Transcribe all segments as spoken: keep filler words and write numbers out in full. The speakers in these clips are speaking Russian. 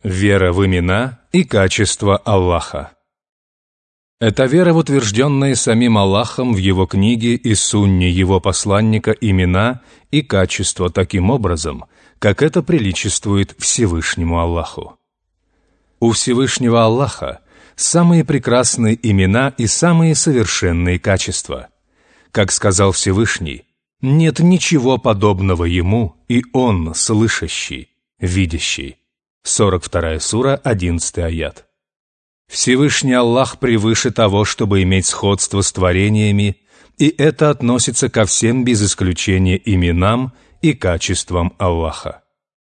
Вера в имена и качества Аллаха. Это вера в утвержденные самим Аллахом в Его книге и сунне Его посланника имена и качества таким образом, как это приличествует Всевышнему Аллаху. У Всевышнего Аллаха самые прекрасные имена и самые совершенные качества. Как сказал Всевышний, нет ничего подобного Ему, и Он слышащий, видящий. сорок вторая сура, одиннадцатый аят. Всевышний Аллах превыше того, чтобы иметь сходство с творениями, и это относится ко всем без исключения именам и качествам Аллаха.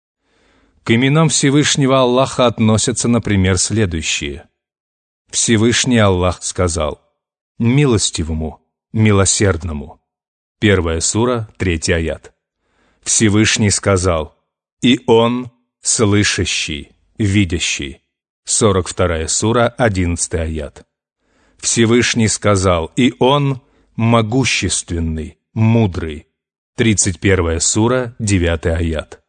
К именам Всевышнего Аллаха относятся, например, следующие. Всевышний Аллах сказал: «Милостивому, милосердному». Первая сура, третий аят. Всевышний сказал: «И Он слышащий, видящий». сорок вторая сура, одиннадцатый аят. Всевышний сказал: «И Он могущественный, мудрый». тридцать первая сура, девятый аят.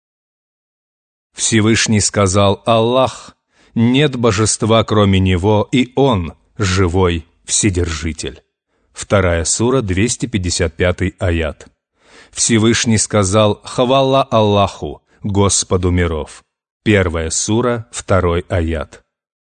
Всевышний сказал: «Аллах, нет божества, кроме Него, и Он живой Вседержитель». Вторая сура, двести пятьдесят пятый аят. Всевышний сказал: «Хвала Аллаху, Господу миров». Первая сура, второй аят.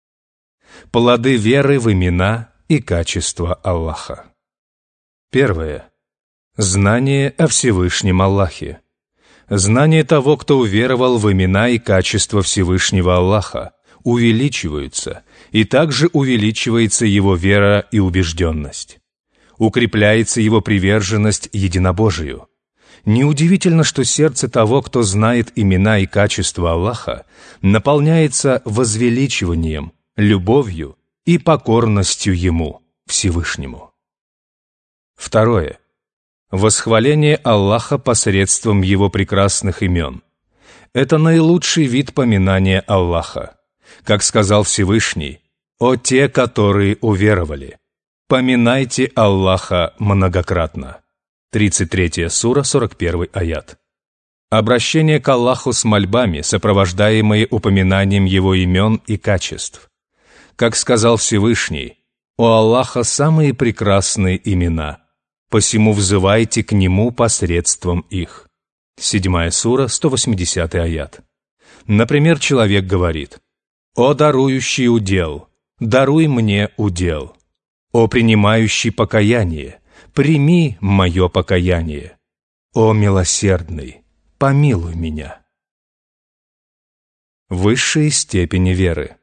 Плоды веры в имена и качества Аллаха. Первое. Знание о Всевышнем Аллахе. Знание того, кто уверовал в имена и качества Всевышнего Аллаха, увеличиваются, и также увеличивается его вера и убежденность. Укрепляется его приверженность единобожию. Неудивительно, что сердце того, кто знает имена и качества Аллаха, наполняется возвеличиванием, любовью и покорностью Ему, Всевышнему. Второе. Восхваление Аллаха посредством Его прекрасных имен. Это наилучший вид поминания Аллаха. Как сказал Всевышний: «О те, которые уверовали, поминайте Аллаха многократно». тридцать третья сура, сорок первый аят. Обращение к Аллаху с мольбами, сопровождаемые упоминанием Его имен и качеств. Как сказал Всевышний: «У Аллаха самые прекрасные имена, посему взывайте к Нему посредством их». седьмая сура, сто восьмидесятый аят. Например, человек говорит: «О дарующий удел, даруй мне удел. О принимающий покаяние, прими мое покаяние. О милосердный, помилуй меня». Высшие степени веры.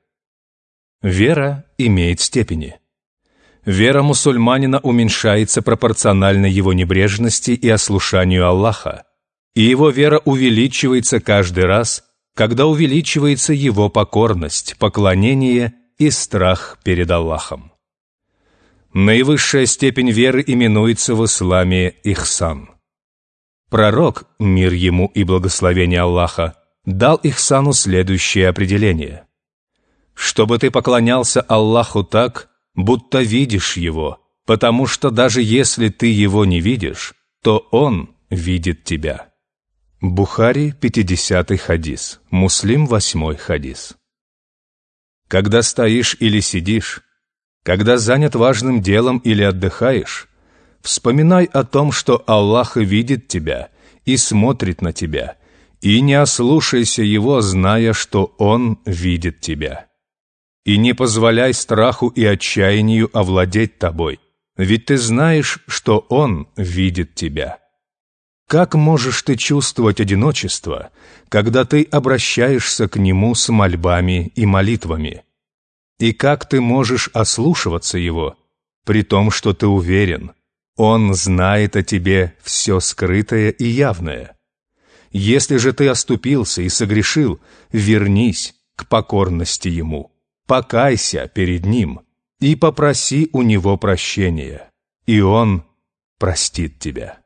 Вера имеет степени. Вера мусульманина уменьшается пропорционально его небрежности и ослушанию Аллаха, и его вера увеличивается каждый раз, когда увеличивается его покорность, поклонение и страх перед Аллахом. Наивысшая степень веры именуется в исламе ихсан. Пророк, мир ему и благословение Аллаха, дал ихсану следующее определение: «Чтобы ты поклонялся Аллаху так, будто видишь Его, потому что даже если ты Его не видишь, то Он видит тебя». Бухари, пятидесятый хадис, Муслим, восьмой хадис. Когда стоишь или сидишь, когда занят важным делом или отдыхаешь, вспоминай о том, что Аллах видит тебя и смотрит на тебя, и не ослушайся Его, зная, что Он видит тебя. И не позволяй страху и отчаянию овладеть тобой, ведь ты знаешь, что Он видит тебя. Как можешь ты чувствовать одиночество, когда ты обращаешься к Нему с мольбами и молитвами? И как ты можешь ослушиваться Его, при том, что ты уверен, Он знает о тебе все скрытое и явное? Если же ты оступился и согрешил, вернись к покорности Ему, покайся перед Ним и попроси у Него прощения, и Он простит тебя.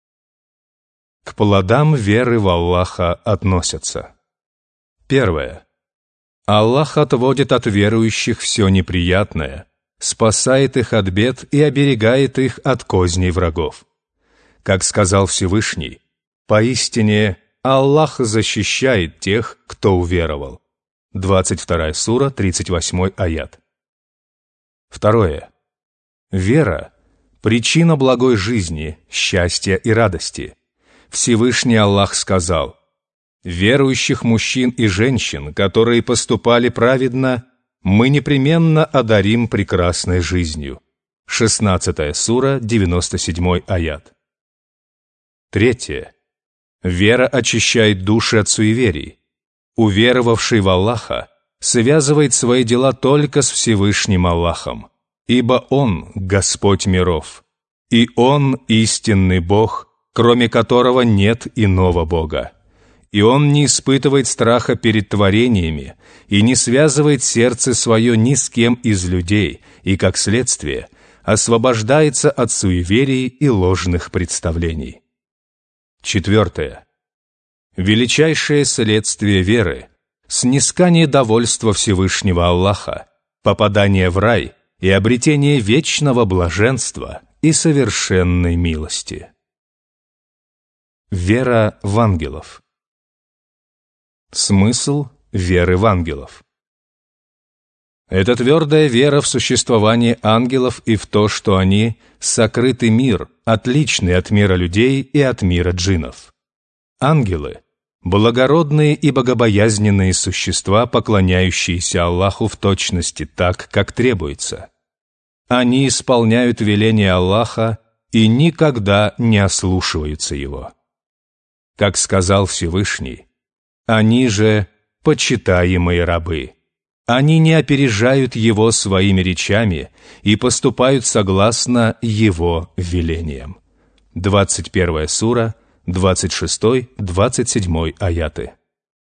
К плодам веры в Аллаха относятся. Первое. Аллах отводит от верующих все неприятное, спасает их от бед и оберегает их от козней врагов. Как сказал Всевышний: «Поистине Аллах защищает тех, кто уверовал». двадцать вторая сура, тридцать восьмой аят. Второе. Вера – причина благой жизни, счастья и радости. Всевышний Аллах сказал: «Верующих мужчин и женщин, которые поступали праведно, мы непременно одарим прекрасной жизнью». шестнадцатая сура, девяносто седьмой аят. Третье. Вера очищает души от суеверий. Уверовавший в Аллаха связывает свои дела только с Всевышним Аллахом, ибо Он – Господь миров, и Он – истинный Бог, кроме которого нет иного Бога. И он не испытывает страха перед творениями и не связывает сердце свое ни с кем из людей, и, как следствие, освобождается от суеверий и ложных представлений. Четвертое. Величайшее следствие веры – снискание довольства Всевышнего Аллаха, попадание в рай и обретение вечного блаженства и совершенной милости. Вера в ангелов. Смысл веры в ангелов. Это твердая вера в существование ангелов и в то, что они – сокрытый мир, отличный от мира людей и от мира джиннов. Ангелы – благородные и богобоязненные существа, поклоняющиеся Аллаху в точности так, как требуется. Они исполняют веления Аллаха и никогда не ослушиваются Его. Как сказал Всевышний: «Они же почитаемые рабы. Они не опережают Его своими речами и поступают согласно Его велениям». двадцать первая сура, двадцать шестой — двадцать седьмой аяты.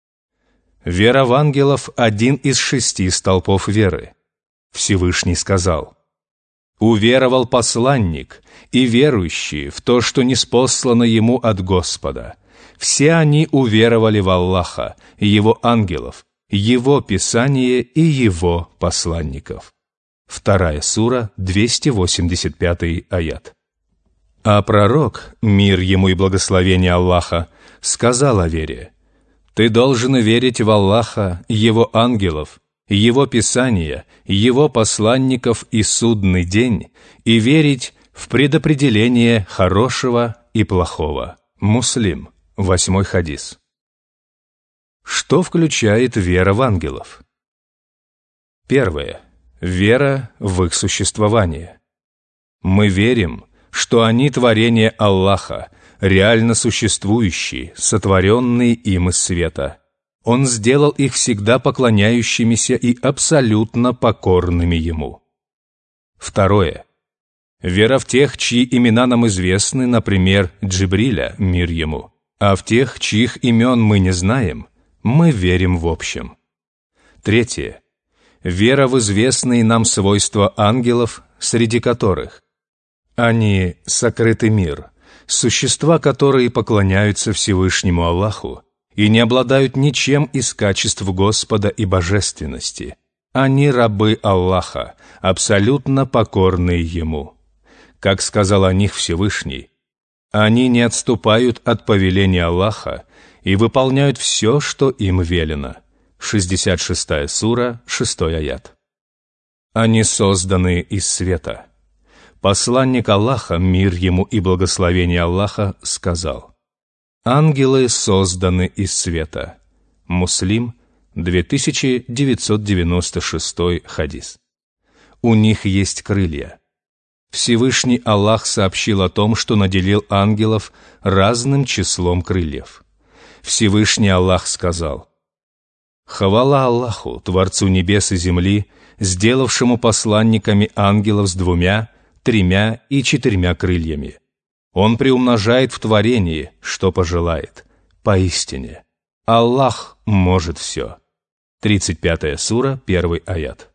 Вера в ангелов – один из шести столпов веры. Всевышний сказал: «Уверовал посланник и верующие в то, что ниспослано ему от Господа. Все они уверовали в Аллаха, Его ангелов, Его Писание и Его посланников». Вторая сура, двести восемьдесят пятый аят. А пророк, мир ему и благословение Аллаха, сказал о вере: «Ты должен верить в Аллаха, Его ангелов, Его Писания, Его посланников и судный день, и верить в предопределение хорошего и плохого». Муслим. Восьмой хадис. Что включает вера в ангелов? Первое. Вера в их существование. Мы верим, что они творение Аллаха, реально существующие, сотворенные им из света. Он сделал их всегда поклоняющимися и абсолютно покорными Ему. Второе. Вера в тех, чьи имена нам известны, например, Джибриля, мир ему. А в тех, чьих имен мы не знаем, мы верим в общем. Третье. Вера в известные нам свойства ангелов, среди которых они — сокрытый мир, существа, которые поклоняются Всевышнему Аллаху и не обладают ничем из качеств Господа и божественности. Они рабы Аллаха, абсолютно покорные Ему. Как сказал о них Всевышний: «Они не отступают от повеления Аллаха и выполняют все, что им велено». шестьдесят шестая сура, шестой аят. Они созданы из света. Посланник Аллаха, мир ему и благословение Аллаха, сказал: «Ангелы созданы из света». Муслим, две тысячи девятьсот девяносто шестой хадис. У них есть крылья. Всевышний Аллах сообщил о том, что наделил ангелов разным числом крыльев. Всевышний Аллах сказал: «Хвала Аллаху, Творцу небес и земли, сделавшему посланниками ангелов с двумя, тремя и четырьмя крыльями. Он приумножает в творении, что пожелает. Поистине, Аллах может все». тридцать пятая сура, первый аят.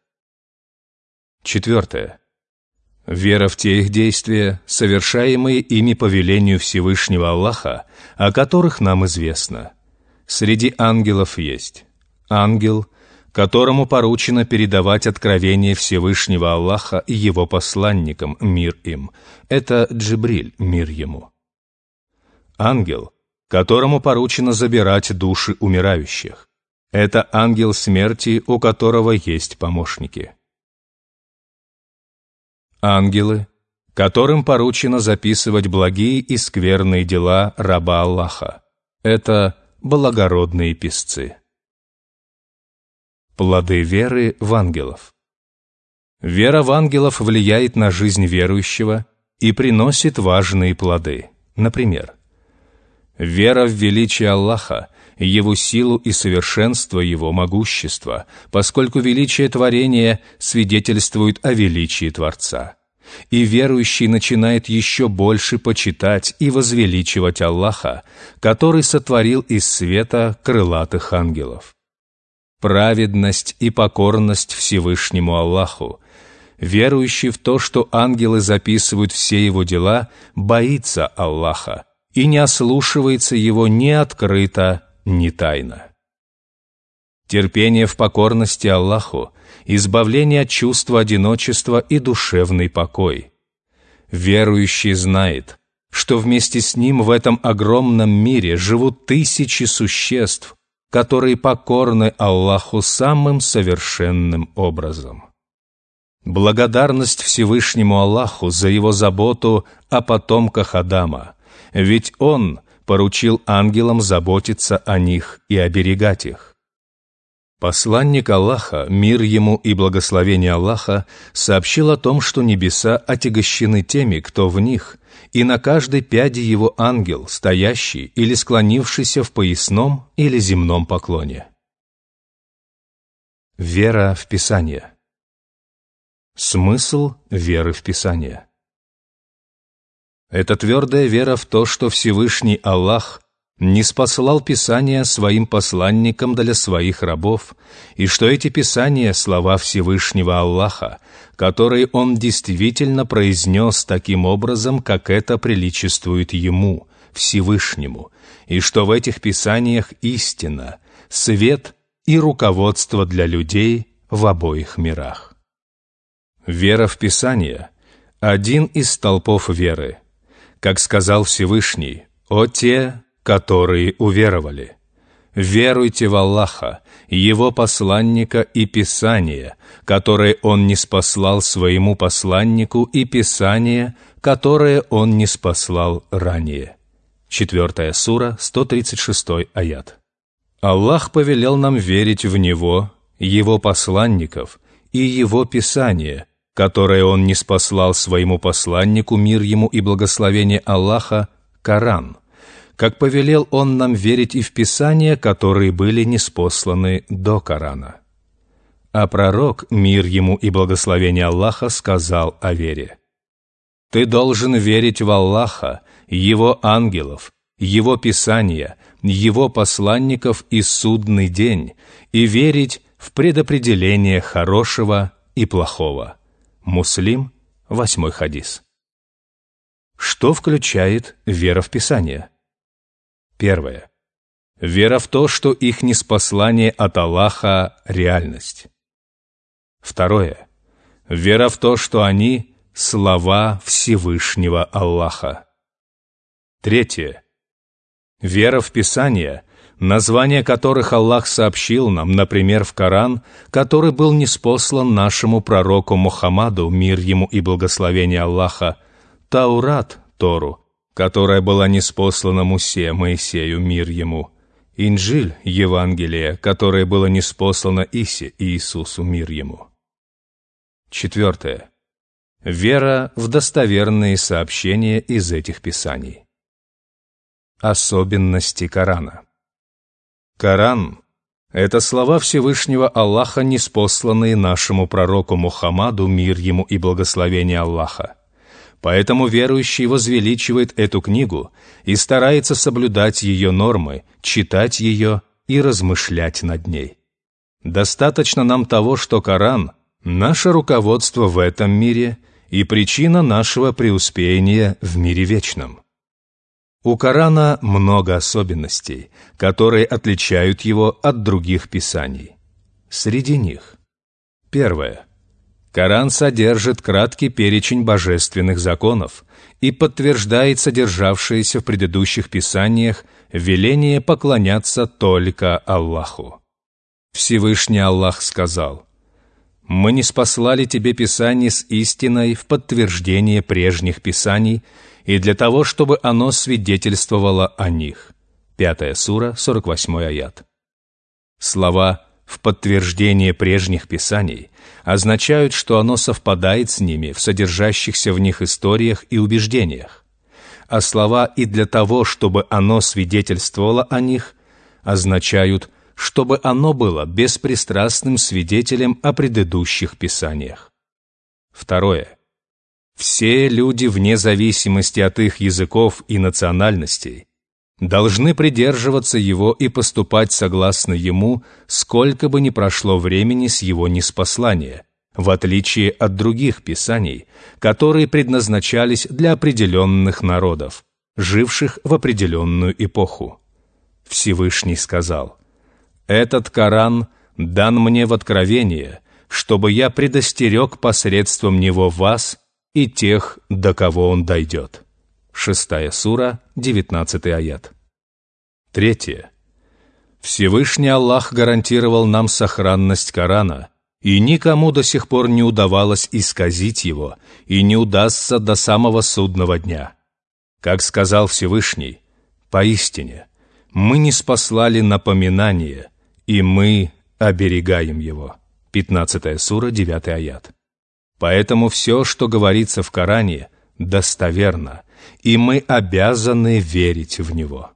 Четвертое. Вера в те их действия, совершаемые ими по велению Всевышнего Аллаха, о которых нам известно. Среди ангелов есть ангел, которому поручено передавать откровение Всевышнего Аллаха и Его посланникам, мир им. Это Джибриль, мир ему. Ангел, которому поручено забирать души умирающих. Это ангел смерти, у которого есть помощники. Ангелы, которым поручено записывать благие и скверные дела раба Аллаха. Это благородные писцы. Плоды веры в ангелов. Вера в ангелов влияет на жизнь верующего и приносит важные плоды. Например, вера в величие Аллаха, Его силу и совершенство Его могущества, поскольку величие творения свидетельствует о величии Творца. И верующий начинает еще больше почитать и возвеличивать Аллаха, который сотворил из света крылатых ангелов. Праведность и покорность Всевышнему Аллаху. Верующий в то, что ангелы записывают все его дела, боится Аллаха и не ослушивается Его ни открыто, ни тайно. Терпение в покорности Аллаху, избавление от чувства одиночества и душевный покой. Верующий знает, что вместе с ним в этом огромном мире живут тысячи существ, которые покорны Аллаху самым совершенным образом. Благодарность Всевышнему Аллаху за Его заботу о потомках Адама, ведь Он поручил ангелам заботиться о них и оберегать их. Посланник Аллаха, мир ему и благословение Аллаха, сообщил о том, что небеса отягощены теми, кто в них, и на каждой пяди его ангел, стоящий или склонившийся в поясном или земном поклоне. Вера в Писание. Смысл веры в Писание. Это твердая вера в то, что Всевышний Аллах ниспослал Писания своим посланникам для своих рабов, и что эти Писания — слова Всевышнего Аллаха, которые Он действительно произнес таким образом, как это приличествует Ему, Всевышнему, и что в этих Писаниях истина, свет и руководство для людей в обоих мирах. Вера в Писание — один из столпов веры. Как сказал Всевышний: «О те, которые уверовали! Веруйте в Аллаха, Его посланника и Писание, которое Он ниспослал своему посланнику, и Писание, которое Он ниспослал ранее». Четвертая сура, сто тридцать шестой аят. Аллах повелел нам верить в Него, Его посланников и Его Писание, которое Он ниспослал своему посланнику, мир ему и благословение Аллаха, Коран, как повелел Он нам верить и в Писания, которые были ниспосланы до Корана. А пророк, мир ему и благословение Аллаха, сказал о вере: «Ты должен верить в Аллаха, Его ангелов, Его Писания, Его посланников и судный день, и верить в предопределение хорошего и плохого». Муслим, восьмой хадис. Что включает вера в Писание? Первое. Вера в то, что их ниспослание от Аллаха – реальность. Второе. Вера в то, что они – слова Всевышнего Аллаха. Третье. Вера в Писание, названия которых Аллах сообщил нам, например, в Коран, который был ниспослан нашему пророку Мухаммаду, мир ему и благословение Аллаха, Таурат, Тору, которая была ниспослана Мусе, Моисею, мир ему, Инджиль, Евангелие, которое было ниспослано Исе, Иисусу, мир ему. Четвертое. Вера в достоверные сообщения из этих писаний. Особенности Корана. Коран — это слова Всевышнего Аллаха, ниспосланные нашему пророку Мухаммаду, мир ему и благословение Аллаха. Поэтому верующий возвеличивает эту книгу и старается соблюдать ее нормы, читать ее и размышлять над ней. Достаточно нам того, что Коран — наше руководство в этом мире и причина нашего преуспеяния в мире вечном. У Корана много особенностей, которые отличают его от других писаний. Среди них: первое. Коран содержит краткий перечень божественных законов и подтверждает содержавшееся в предыдущих писаниях веление поклоняться только Аллаху. Всевышний Аллах сказал: «Мы не спаслали тебе Писание с истиной в подтверждение прежних Писаний и для того, чтобы оно свидетельствовало о них». Пятая сура, сорок восьмой аят. Слова «в подтверждение прежних Писаний» означают, что оно совпадает с ними в содержащихся в них историях и убеждениях, а слова «и для того, чтобы оно свидетельствовало о них» означают, чтобы оно было беспристрастным свидетелем о предыдущих Писаниях. Второе. Все люди, вне зависимости от их языков и национальностей, должны придерживаться его и поступать согласно ему, сколько бы ни прошло времени с его ниспослания, в отличие от других Писаний, которые предназначались для определенных народов, живших в определенную эпоху. Всевышний сказал: «Этот Коран дан мне в откровение, чтобы я предостерег посредством него вас и тех, до кого он дойдет». Шестая сура, девятнадцатый аят. Третье. Всевышний Аллах гарантировал нам сохранность Корана, и никому до сих пор не удавалось исказить его, и не удастся до самого судного дня. Как сказал Всевышний: «Поистине, мы ниспослали напоминание, и мы оберегаем его». Пятнадцатая сура, девятый аят. Поэтому все, что говорится в Коране, достоверно, и мы обязаны верить в него.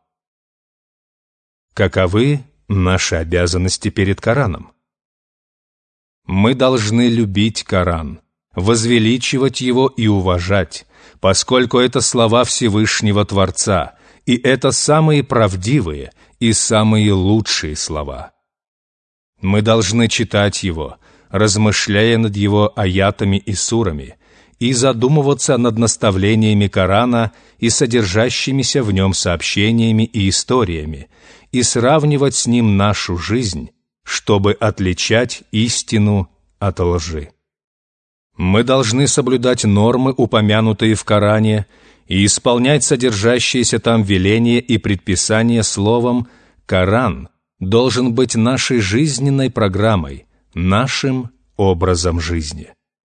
Каковы наши обязанности перед Кораном? Мы должны любить Коран, возвеличивать его и уважать, поскольку это слова Всевышнего Творца, и это самые правдивые и самые лучшие слова. Мы должны читать его, размышляя над его аятами и сурами, и задумываться над наставлениями Корана и содержащимися в нем сообщениями и историями, и сравнивать с ним нашу жизнь, чтобы отличать истину от лжи. Мы должны соблюдать нормы, упомянутые в Коране, и исполнять содержащиеся там веления и предписания словом «Коран» должен быть нашей жизненной программой, нашим образом жизни.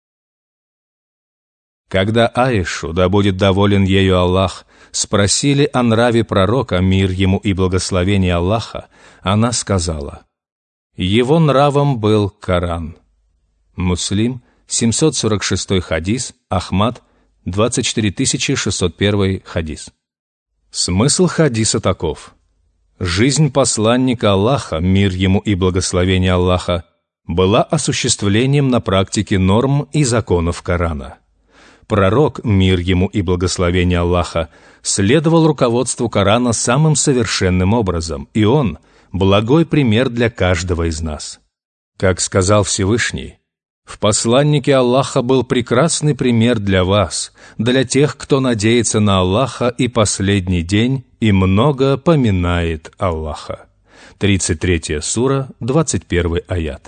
Когда Аишу, да будет доволен ею Аллах, спросили о нраве пророка, мир ему и благословение Аллаха, она сказала: «Его нравом был Коран». Муслим, семьсот сорок шестой хадис, Ахмад, двадцать четыре тысячи шестьсот первый хадис. Смысл хадиса таков: жизнь посланника Аллаха, мир ему и благословение Аллаха, была осуществлением на практике норм и законов Корана. Пророк, мир ему и благословение Аллаха, следовал руководству Корана самым совершенным образом, и он – благой пример для каждого из нас. Как сказал Всевышний: «В посланнике Аллаха был прекрасный пример для вас, для тех, кто надеется на Аллаха и последний день и много поминает Аллаха». тридцать третья сура, двадцать первый аят.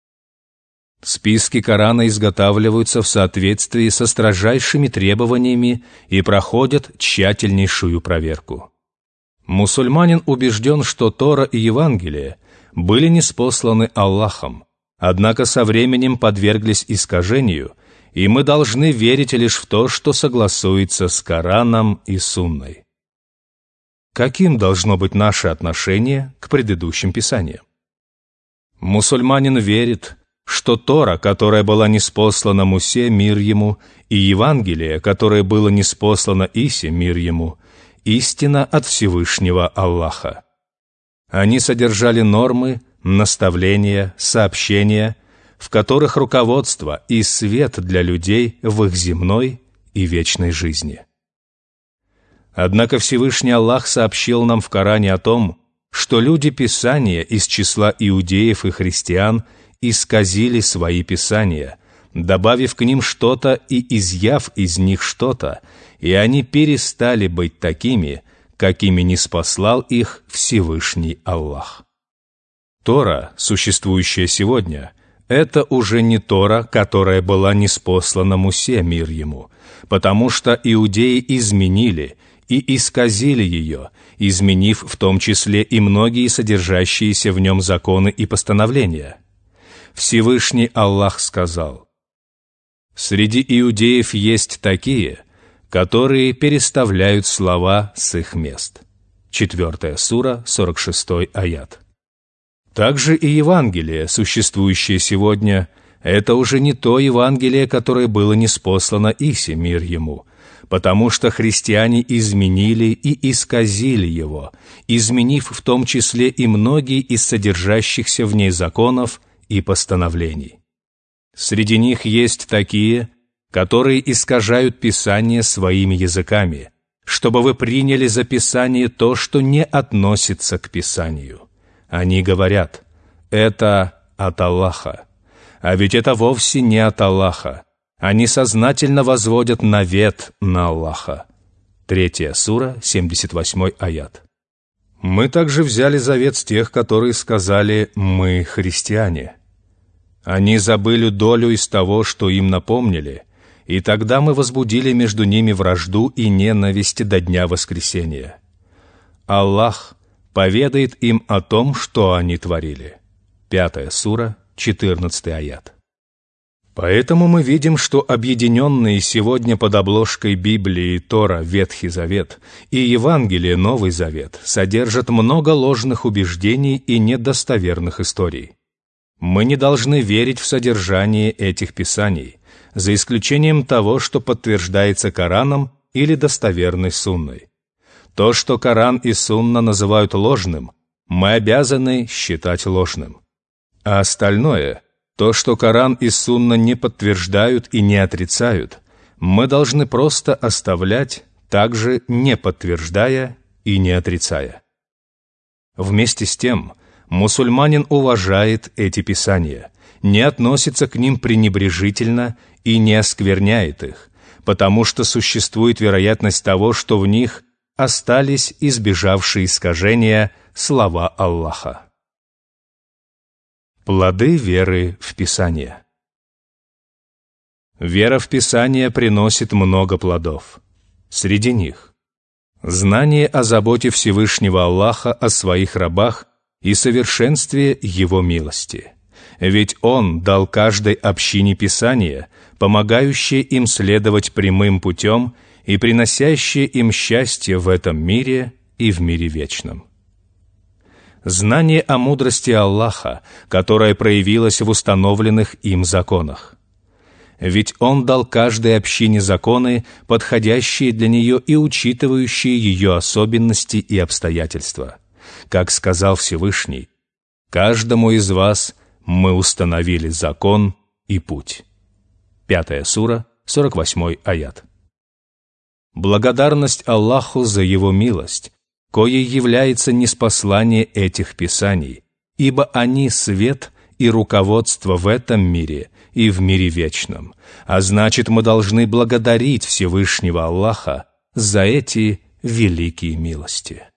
Списки Корана изготавливаются в соответствии со строжайшими требованиями и проходят тщательнейшую проверку. Мусульманин убежден, что Тора и Евангелие были ниспосланы Аллахом, однако со временем подверглись искажению, и мы должны верить лишь в то, что согласуется с Кораном и Сунной. Каким должно быть наше отношение к предыдущим писаниям? Мусульманин верит, что Тора, которая была ниспослана Мусе, мир ему, и Евангелие, которое было ниспослано Исе, мир ему, истина от Всевышнего Аллаха. Они содержали нормы, наставления, сообщения, в которых руководство и свет для людей в их земной и вечной жизни. Однако Всевышний Аллах сообщил нам в Коране о том, что люди Писания из числа иудеев и христиан исказили свои писания, добавив к ним что-то и изъяв из них что-то, и они перестали быть такими, какими ниспослал их Всевышний Аллах. Тора, существующая сегодня, это уже не Тора, которая была ниспослана Мусе, мир ему, потому что иудеи изменили и исказили ее, изменив в том числе и многие содержащиеся в нем законы и постановления. Всевышний Аллах сказал: «Среди иудеев есть такие, которые переставляют слова с их мест». Четвертая сура, сорок шестой аят. Также и Евангелие, существующее сегодня, это уже не то Евангелие, которое было ниспослано Исе, мир ему, потому что христиане изменили и исказили его, изменив в том числе и многие из содержащихся в ней законов и постановлений. Среди них есть такие, которые искажают Писание своими языками, чтобы вы приняли за Писание то, что не относится к Писанию. Они говорят: «Это от Аллаха». А ведь это вовсе не от Аллаха. Они сознательно возводят навет на Аллаха. Третья сура, семьдесят восьмой аят. Мы также взяли завет с тех, которые сказали: «Мы христиане». Они забыли долю из того, что им напомнили, и тогда мы возбудили между ними вражду и ненависть до дня воскресения. Аллах поведает им о том, что они творили. Пятая сура, четырнадцатый аят. Поэтому мы видим, что объединенные сегодня под обложкой Библии Тора, Ветхий Завет, и Евангелие, Новый Завет, содержат много ложных убеждений и недостоверных историй. Мы не должны верить в содержание этих писаний, за исключением того, что подтверждается Кораном или достоверной Сунной. То, что Коран и Сунна называют ложным, мы обязаны считать ложным. А остальное, то, что Коран и Сунна не подтверждают и не отрицают, мы должны просто оставлять, также не подтверждая и не отрицая. Вместе с тем, мусульманин уважает эти писания, не относится к ним пренебрежительно и не оскверняет их, потому что существует вероятность того, что в них остались избежавшие искажения слова Аллаха. Плоды веры в Писание. Вера в Писание приносит много плодов. Среди них знание о заботе Всевышнего Аллаха о своих рабах и совершенстве Его милости. Ведь Он дал каждой общине Писание, помогающее им следовать прямым путем и приносящее им счастье в этом мире и в мире вечном. Знание о мудрости Аллаха, которое проявилось в установленных им законах. Ведь Он дал каждой общине законы, подходящие для нее и учитывающие ее особенности и обстоятельства. Как сказал Всевышний: «Каждому из вас мы установили закон и путь». Пятая сура, сорок восьмой аят. Благодарность Аллаху за Его милость, коей является ниспослание этих писаний, ибо они свет и руководство в этом мире и в мире вечном, а значит, мы должны благодарить Всевышнего Аллаха за эти великие милости.